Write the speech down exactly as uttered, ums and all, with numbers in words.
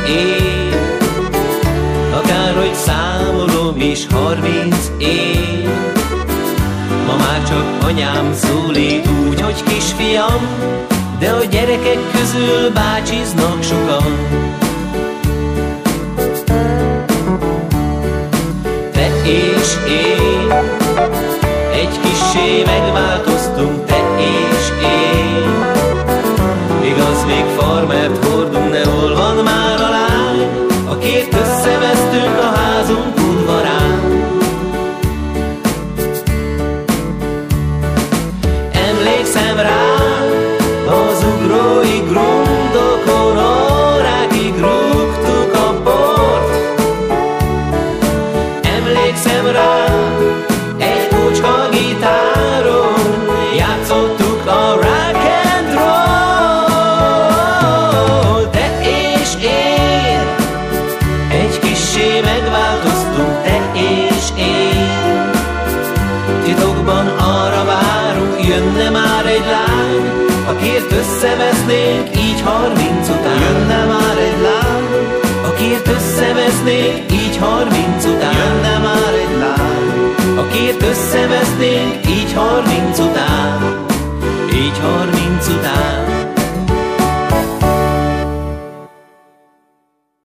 év, akárhogy számolom is harminc év. Ma már csak anyám szólít úgy, hogy kisfiam, de a gyerekek közül bácsiznak sokan. Te és én egy kissé megváltoztunk, te és én. Igaz, még farmert hordunk, de hol van már a lány, akit összevesztünk a házunk udvarán. Emlékszem rá, az ugrói grundokon órákig rúgtuk a bort. Emlékszem rá, egy kocska gitáron játszottuk a rock and roll. Te és én egy kissé megváltoztunk, te és én. Titokban arra várunk, jönne már egy lány, akért összevesznénk így harminc után. Jönne már egy lány, akért összevesznénk így harminc után. Jönne már egy lány, akért összevesznénk így harminc után. Így harminc után.